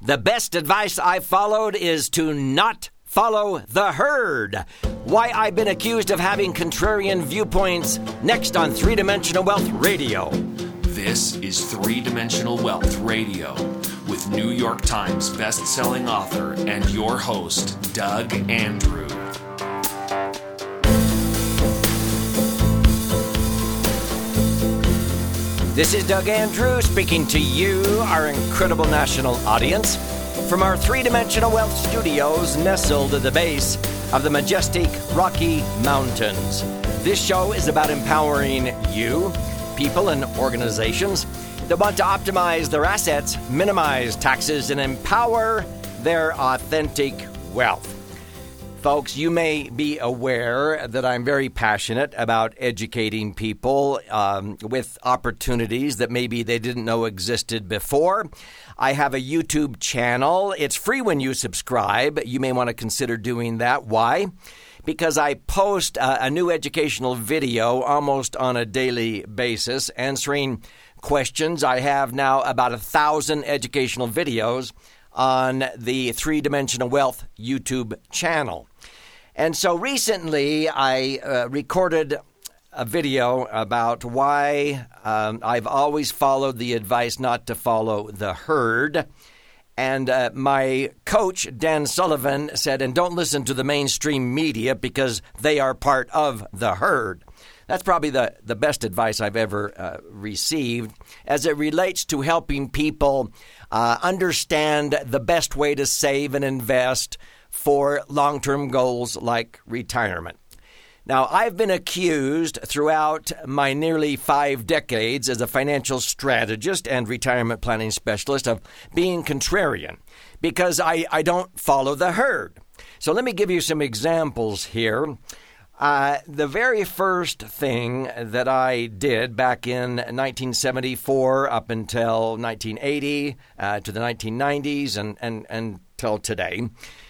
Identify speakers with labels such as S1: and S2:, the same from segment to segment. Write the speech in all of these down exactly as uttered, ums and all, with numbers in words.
S1: The best advice I've followed is to not follow the herd. Why I've been accused of having contrarian viewpoints, next on Three Dimensional Wealth Radio.
S2: This is Three Dimensional Wealth Radio with New York Times best-selling author and your host, Doug Andrew.
S1: This is Doug Andrew speaking to you, our incredible national audience, from our three-dimensional wealth studios nestled at the base of the majestic Rocky Mountains. This show is about empowering you, people and organizations that want to optimize their assets, minimize taxes, and empower their authentic wealth. Folks, you may be aware that I'm very passionate about educating people um, with opportunities that maybe they didn't know existed before. I have a YouTube channel. It's free when you subscribe. You may want to consider doing that. Why? Because I post a, a new educational video almost on a daily basis, answering questions. I have now about a thousand educational videos on the Three Dimensional Wealth YouTube channel. And so recently I uh, recorded a video about why um, I've always followed the advice not to follow the herd. And uh, my coach, Dan Sullivan, said, and don't listen to the mainstream media because they are part of the herd. That's probably the, the best advice I've ever uh, received as it relates to helping people uh, understand the best way to save and invest for long-term goals like retirement. Now, I've been accused throughout my nearly five decades as a financial strategist and retirement planning specialist of being contrarian because I, I don't follow the herd. So let me give you some examples here. Uh, the very first thing that I did back in nineteen seventy-four up until nineteen eighty, uh, to the nineteen nineties and, and, and until today,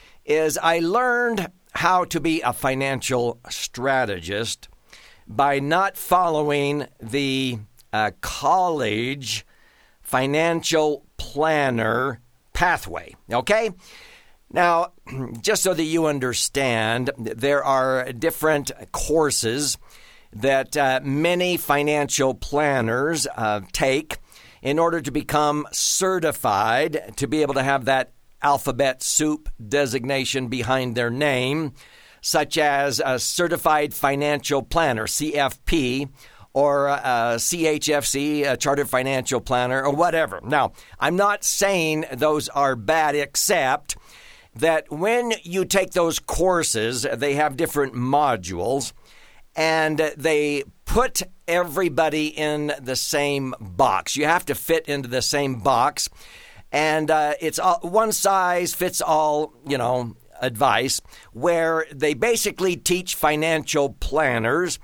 S1: is I learned how to be a financial strategist by not following the uh, college financial planner pathway, okay? Now, just so that you understand, there are different courses that uh, many financial planners uh, take in order to become certified to be able to have that alphabet soup designation behind their name, such as a Certified Financial Planner, C F P, or a C H F C, a Chartered Financial Planner, or whatever. Now, I'm not saying those are bad, except that when you take those courses, they have different modules, and they put everybody in the same box. You have to fit into the same box. And uh, it's all, one size fits all, you know, advice, where they basically teach financial planners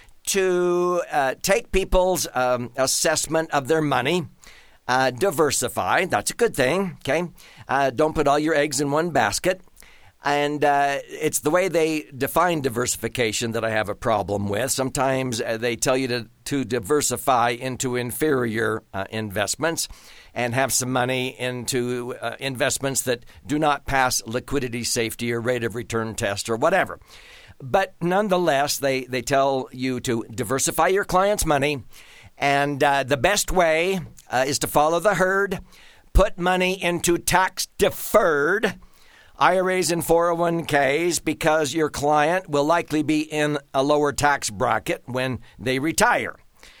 S1: to uh, take people's um, assessment of their money, uh, diversify. That's a good thing, okay? Uh, don't put all your eggs in one basket. And uh, it's the way they define diversification that I have a problem with. Sometimes uh, they tell you to, to diversify into inferior uh, investments and have some money into uh, investments that do not pass liquidity safety or rate of return test or whatever. But nonetheless, they, they tell you to diversify your client's money. And uh, the best way uh, is to follow the herd, put money into tax-deferred I R As and four oh one k's because your client will likely be in a lower tax bracket when they retire.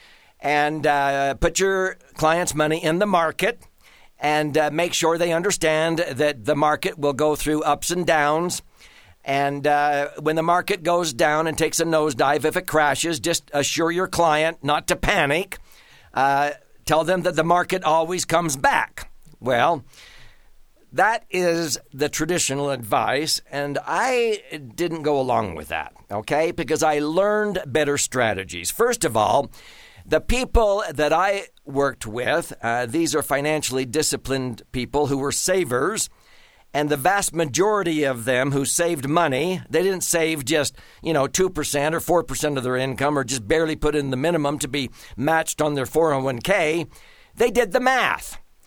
S1: And uh, put your client's money in the market and uh, make sure they understand that the market will go through ups and downs. And uh, when the market goes down and takes a nosedive, if it crashes, just assure your client not to panic. Uh, tell them that the market always comes back. Well, that is the traditional advice, and I didn't go along with that, okay, because I learned better strategies. First of all, the people that I worked with, uh, these are financially disciplined people who were savers, and the vast majority of them who saved money, they didn't save just, you know, two percent or four percent of their income or just barely put in the minimum to be matched on their four oh one k. They did the math.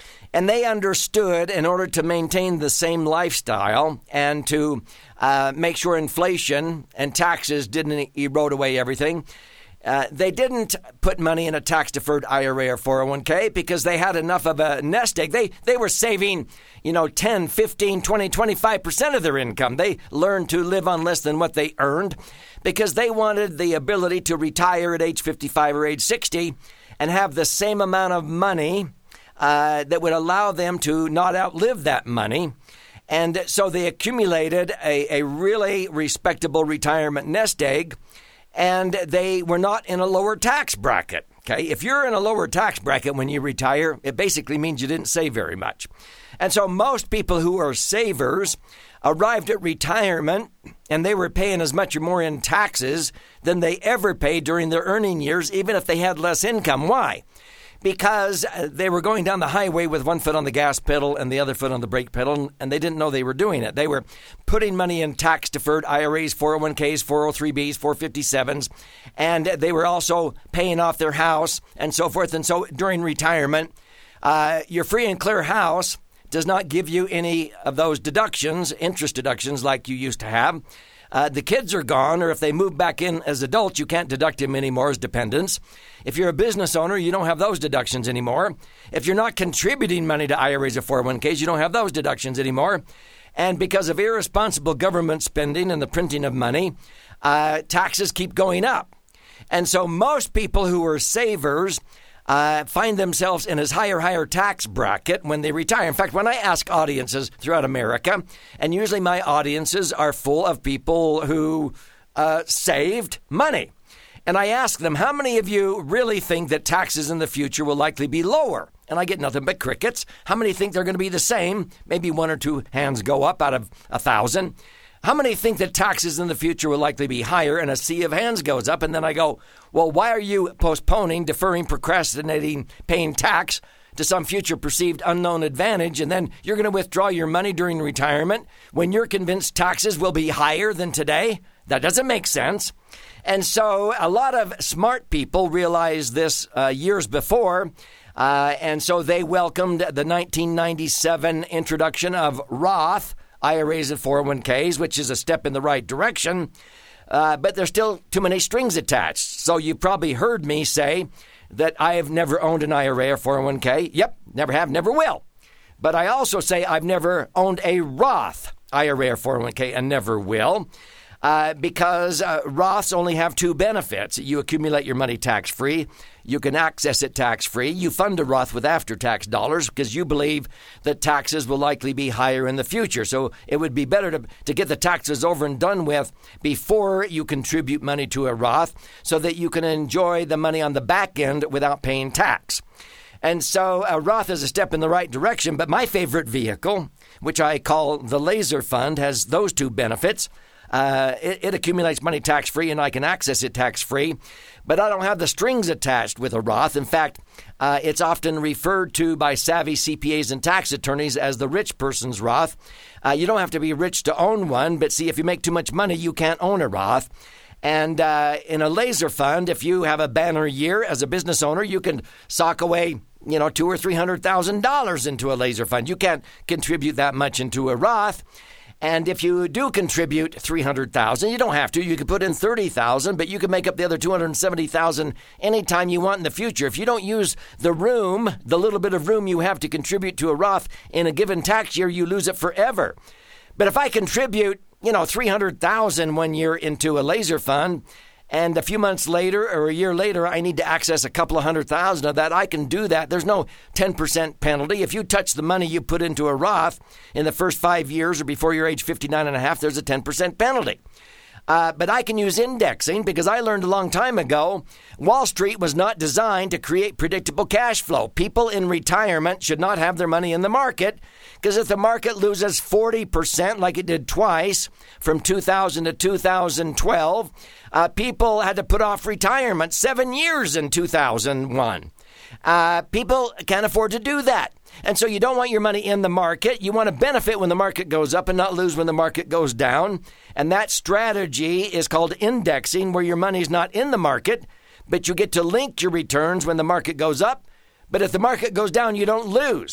S1: And they understood in order to maintain the same lifestyle and to uh, make sure inflation and taxes didn't erode away everything, uh, they didn't put money in a tax-deferred I R A or four oh one k because they had enough of a nest egg. They, they were saving, you know, ten, fifteen, twenty, twenty-five percent of their income. They learned to live on less than what they earned because they wanted the ability to retire at age fifty-five or age sixty and have the same amount of money uh, that would allow them to not outlive that money. And so they accumulated a, a really respectable retirement nest egg, and they were not in a lower tax bracket. Okay, if you're in a lower tax bracket when you retire, it basically means you didn't save very much. And so most people who are savers arrived at retirement and they were paying as much or more in taxes than they ever paid during their earning years, even if they had less income. Why? Because they were going down the highway with one foot on the gas pedal and the other foot on the brake pedal, and they didn't know they were doing it. They were putting money in tax-deferred I R As, four oh one k's, four oh three b's, four fifty-sevens, and they were also paying off their house and so forth. And so during retirement, uh, your free and clear house does not give you any of those deductions, interest deductions like you used to have. Uh, the kids are gone, or if they move back in as adults, you can't deduct them anymore as dependents. If you're a business owner, you don't have those deductions anymore. If you're not contributing money to I R As or four oh one k's, you don't have those deductions anymore. And because of irresponsible government spending and the printing of money, uh, taxes keep going up. And so most people who are savers Uh, find themselves in a higher, higher tax bracket when they retire. In fact, when I ask audiences throughout America, and usually my audiences are full of people who uh, saved money, and I ask them, how many of you really think that taxes in the future will likely be lower? And I get nothing but crickets. How many think they're going to be the same? Maybe one or two hands go up out of a thousand. How many think that taxes in the future will likely be higher? And a sea of hands goes up. And then I go, well, why are you postponing, deferring, procrastinating, paying tax to some future perceived unknown advantage? And then you're going to withdraw your money during retirement when you're convinced taxes will be higher than today? That doesn't make sense. And so a lot of smart people realized this uh, years before. Uh, and so they welcomed the nineteen ninety-seven introduction of Roth I R As and four oh one k's, which is a step in the right direction, uh, but there's still too many strings attached. So you've probably heard me say that I have never owned an I R A or four oh one k. Yep, never have, never will. But I also say I've never owned a Roth I R A or four oh one k and never will. Uh, because uh, Roths only have two benefits. You accumulate your money tax-free. You can access it tax-free. You fund a Roth with after-tax dollars because you believe that taxes will likely be higher in the future. So it would be better to, to get the taxes over and done with before you contribute money to a Roth so that you can enjoy the money on the back end without paying tax. And so a Roth is a step in the right direction, but my favorite vehicle, which I call the Laser Fund, has those two benefits. Uh, it, it accumulates money tax-free, and I can access it tax-free, but I don't have the strings attached with a Roth. In fact, uh, it's often referred to by savvy C P As and tax attorneys as the rich person's Roth. Uh, you don't have to be rich to own one, but see, if you make too much money, you can't own a Roth. And uh, in a Laser Fund, if you have a banner year as a business owner, you can sock away, you know, two or three hundred thousand dollars into a Laser Fund. You can't contribute that much into a Roth. And if you do contribute three hundred thousand dollars, you don't have to. You could put in thirty thousand dollars, but you can make up the other two hundred seventy thousand dollars anytime you want in the future. If you don't use the room, the little bit of room you have to contribute to a Roth in a given tax year, you lose it forever. But if I contribute, you know, three hundred thousand dollars one year into a Laser Fund, and a few months later or a year later, I need to access a couple of hundred thousand of that, I can do that. There's no ten percent penalty. If you touch the money you put into a Roth in the first five years or before you're age fifty-nine and a half, there's a ten percent penalty. Uh, but I can use indexing because I learned a long time ago Wall Street was not designed to create predictable cash flow. People in retirement should not have their money in the market because if the market loses forty percent like it did twice from two thousand to two thousand twelve, uh, people had to put off retirement seven years in two thousand one. Uh, people can't afford to do that. And so you don't want your money in the market. You want to benefit when the market goes up and not lose when the market goes down. And that strategy is called indexing, where your money's not in the market, but you get to link your returns when the market goes up. But if the market goes down, you don't lose.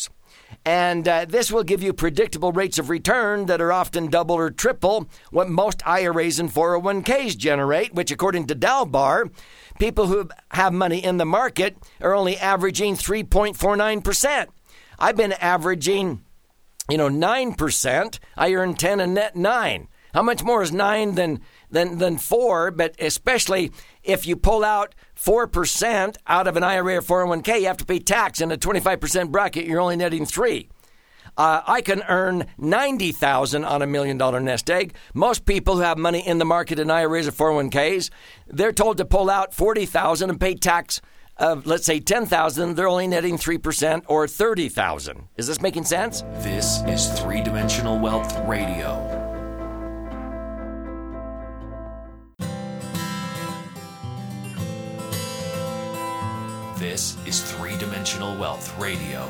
S1: And uh, this will give you predictable rates of return that are often double or triple what most I R As and four oh one k's generate, which according to Dalbar, people who have money in the market are only averaging three point four nine percent. I've been averaging, you know, nine percent. I earn ten and net nine. How much more is nine than than than four? But especially if you pull out four percent out of an I R A or four oh one k, you have to pay tax. In a twenty-five percent bracket, you're only netting three. Uh, I can earn ninety thousand dollars on a million dollar nest egg. Most people who have money in the market in I R As or four oh one k's, they're told to pull out forty thousand dollars and pay tax of, let's say, ten thousand dollars. They're only netting three percent or thirty thousand dollars. Is this making sense?
S2: This is Three-Dimensional Wealth Radio. This is Three-Dimensional Wealth Radio.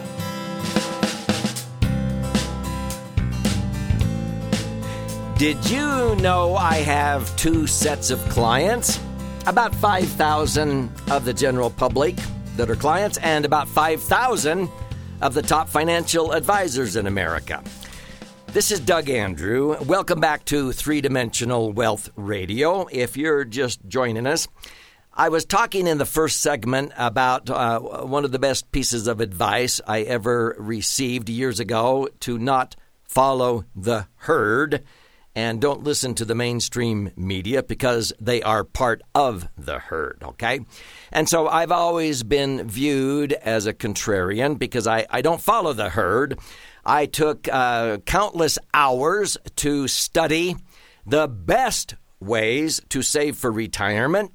S1: Did you know I have two sets of clients? About five thousand of the general public that are clients and about five thousand of the top financial advisors in America. This is Doug Andrew. Welcome back to Three-Dimensional Wealth Radio. If you're just joining us, I was talking in the first segment about uh, one of the best pieces of advice I ever received years ago, to not follow the herd and don't listen to the mainstream media because they are part of the herd, okay? And so I've always been viewed as a contrarian because I, I don't follow the herd. I took uh, countless hours to study the best ways to save for retirement.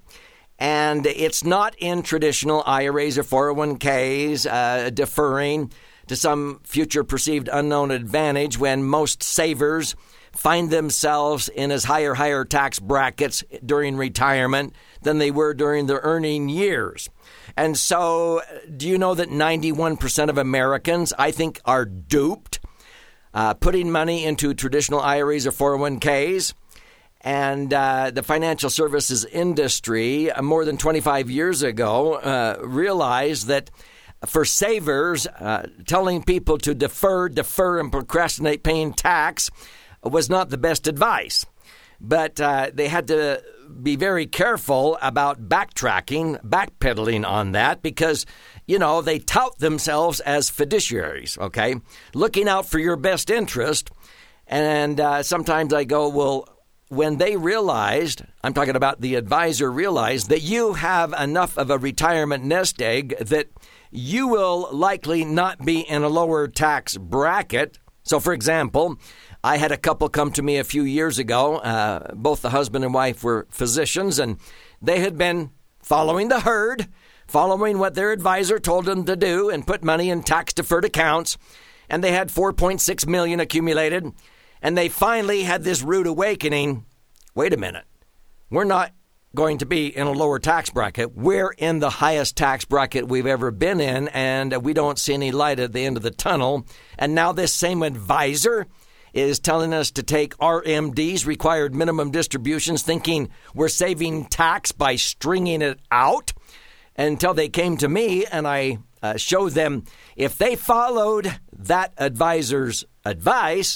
S1: And it's not in traditional I R As or four oh one k's, uh, deferring to some future perceived unknown advantage when most savers find themselves in as higher, higher tax brackets during retirement than they were during their earning years. And so, do you know that ninety-one percent of Americans, I think, are duped, uh, putting money into traditional I R As or four oh one k's? And uh, the financial services industry, uh, more than twenty-five years ago, uh, realized that for savers, uh, telling people to defer, defer, and procrastinate paying tax was not the best advice. But uh, they had to be very careful about backtracking, backpedaling on that because, you know, they tout themselves as fiduciaries, okay, looking out for your best interest. And uh, sometimes I go, well, when they realized, I'm talking about the advisor realized, that you have enough of a retirement nest egg that you will likely not be in a lower tax bracket. So, for example, I had a couple come to me a few years ago. Uh, both the husband and wife were physicians, and they had been following the herd, following what their advisor told them to do, and put money in tax-deferred accounts. And they had four point six million dollars accumulated. And they finally had this rude awakening. Wait a minute. We're not going to be in a lower tax bracket. We're in the highest tax bracket we've ever been in, and we don't see any light at the end of the tunnel. And now this same advisor is telling us to take R M Ds, required minimum distributions, thinking we're saving tax by stringing it out, until they came to me and I uh, showed them if they followed that advisor's advice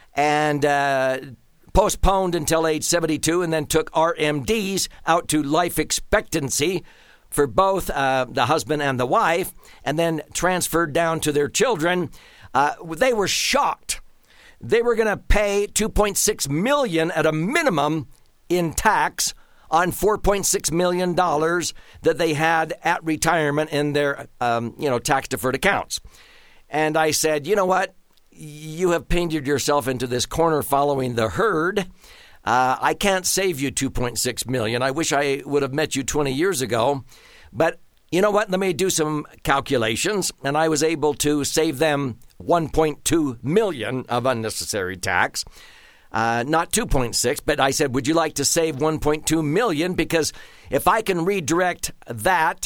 S1: and uh, postponed until age seventy-two and then took R M Ds out to life expectancy for both uh, the husband and the wife, and then transferred down to their children, uh, they were shocked. They were going to pay two point six million dollars at a minimum in tax on four point six million dollars that they had at retirement in their um, you know, tax-deferred accounts. And I said, you know what? You have painted yourself into this corner following the herd. Uh, I can't save you two point six million dollars. I wish I would have met you twenty years ago. But you know what? Let me do some calculations. And I was able to save them one point two million dollars of unnecessary tax. Uh, not two point six, but I said, would you like to save one point two million dollars? Because if I can redirect that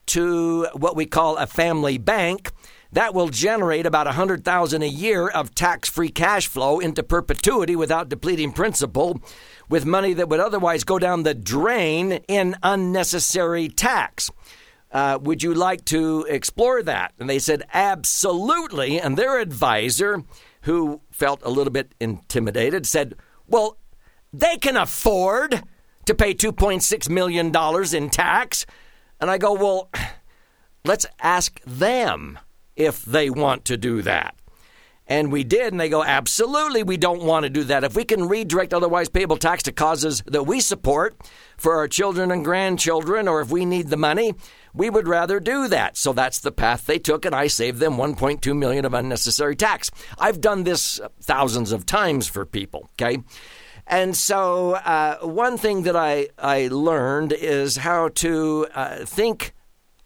S1: to what we call a family bank, that will generate about one hundred thousand dollars a year of tax-free cash flow into perpetuity without depleting principal, with money that would otherwise go down the drain in unnecessary tax. Uh, would you like to explore that? And they said, absolutely. And their advisor, who felt a little bit intimidated, said, well, they can afford to pay two point six million dollars in tax. And I go, well, let's ask them if they want to do that. And we did, and they go, absolutely, we don't want to do that. If we can redirect otherwise payable tax to causes that we support for our children and grandchildren, or if we need the money, we would rather do that. So that's the path they took, and I saved them one point two million dollars of unnecessary tax. I've done this thousands of times for people, okay? And so uh, one thing that I, I learned is how to uh, think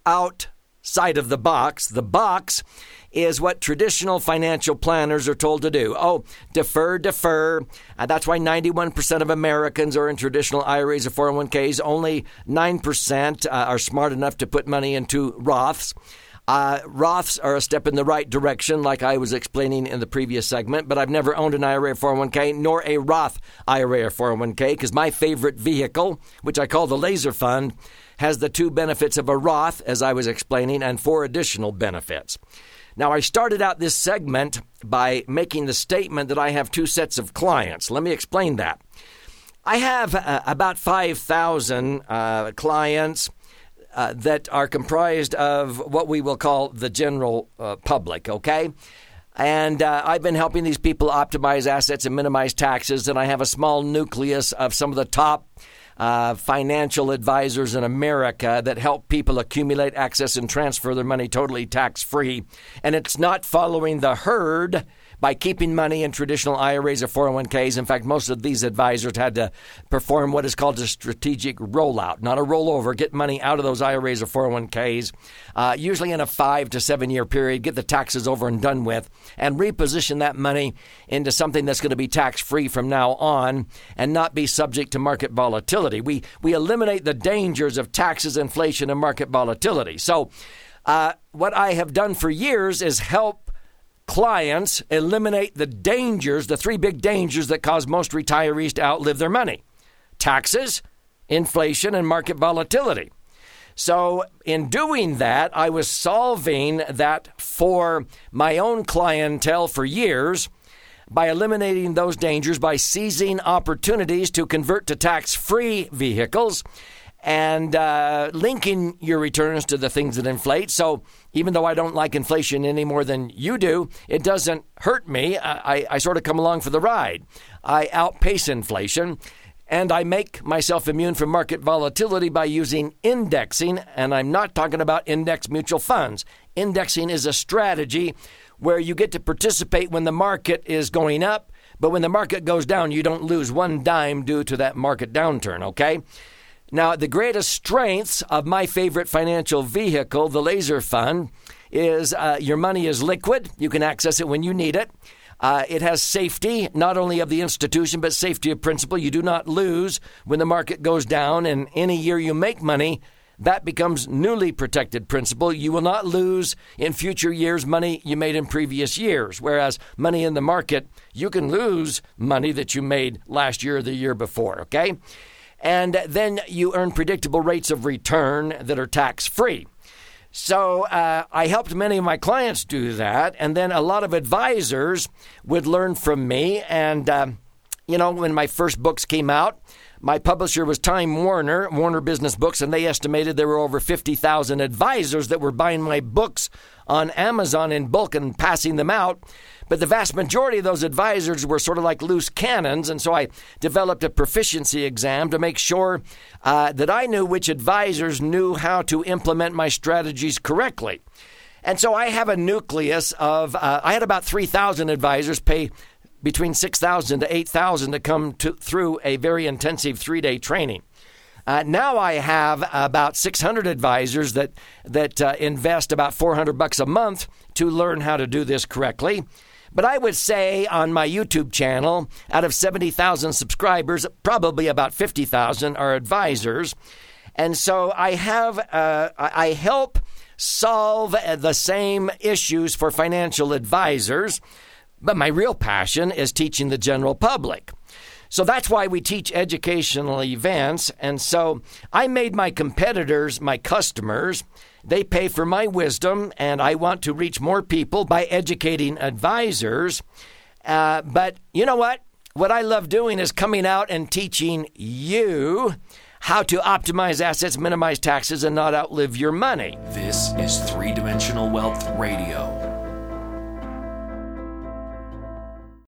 S1: outside of the box. The box is what traditional financial planners are told to do. Oh, defer, defer. Uh, that's why ninety-one percent of Americans are in traditional I R As or four oh one k's. Only nine percent uh, are smart enough to put money into Roths. Uh, Roths are a step in the right direction, like I was explaining in the previous segment, but I've never owned an I R A or four oh one k, nor a Roth I R A or four oh one k, because my favorite vehicle, which I call the Laser Fund, has the two benefits of a Roth, as I was explaining, and four additional benefits. Now, I started out this segment by making the statement that I have two sets of clients. Let me explain that. I have uh, about five thousand uh, clients uh, that are comprised of what we will call the general uh, public, okay? And uh, I've been helping these people optimize assets and minimize taxes, and I have a small nucleus of some of the top Uh, financial advisors in America that help people accumulate, access, and transfer their money totally tax-free. And it's not following the herd by keeping money in traditional I R As or four oh one k's. In fact, most of these advisors had to perform what is called a strategic rollout, not a rollover. Get money out of those I R As or four oh one k's, uh, usually in a five to seven year period, get the taxes over and done with, and reposition that money into something that's going to be tax-free from now on and not be subject to market volatility. We, we eliminate the dangers of taxes, inflation, and market volatility. So uh, what I have done for years is help clients eliminate the dangers, the three big dangers that cause most retirees to outlive their money: taxes, inflation, and market volatility. So in doing that, I was solving that for my own clientele for years by eliminating those dangers, by seizing opportunities to convert to tax-free vehicles and uh, linking your returns to the things that inflate. So even though I don't like inflation any more than you do, it doesn't hurt me. I, I sort of come along for the ride. I outpace inflation, and I make myself immune from market volatility by using indexing, and I'm not talking about index mutual funds. Indexing is a strategy where you get to participate when the market is going up, but when the market goes down, you don't lose one dime due to that market downturn, okay? Now, the greatest strengths of my favorite financial vehicle, the Laser Fund, is uh, your money is liquid. You can access it when you need it. Uh, it has safety, not only of the institution, but safety of principal. You do not lose when the market goes down, and any year you make money, that becomes newly protected principal. You will not lose in future years money you made in previous years, whereas money in the market, you can lose money that you made last year or the year before, okay? And then you earn predictable rates of return that are tax-free. So uh, I helped many of my clients do that, and then a lot of advisors would learn from me. And, uh, you know, when my first books came out, my publisher was Time Warner, Warner Business Books, and they estimated there were over fifty thousand advisors that were buying my books on Amazon in bulk and passing them out. But the vast majority of those advisors were sort of like loose cannons, and so I developed a proficiency exam to make sure uh, that I knew which advisors knew how to implement my strategies correctly. And so I have a nucleus of, uh, I had about three thousand advisors pay between six thousand to eight thousand to come to, through a very intensive three-day training. Uh, now I have about six hundred advisors that that uh, invest about four hundred bucks a month to learn how to do this correctly. But I would say on my YouTube channel, out of seventy thousand subscribers, probably about fifty thousand are advisors. And so I have, uh, I help solve the same issues for financial advisors, but my real passion is teaching the general public. So that's why we teach educational events. And so I made my competitors my customers. They pay for my wisdom, and I want to reach more people by educating advisors. Uh, but you know what? What I love doing is coming out and teaching you how to optimize assets, minimize taxes, and not outlive your money.
S2: This is Three Dimensional Wealth Radio.